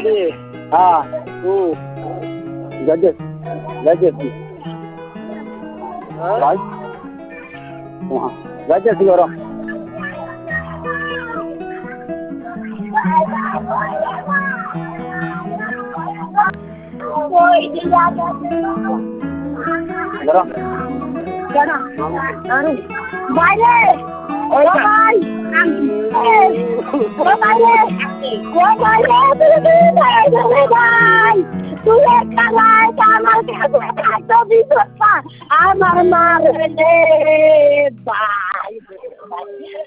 হ্যাঁ যাইতেছি ভাই যাইতেছি গরম গরম বাইরে ও ভাই ও বাইরে ভাই তুই একটা লাই আমার কাছে এত বিপদ আমার মারে ভাই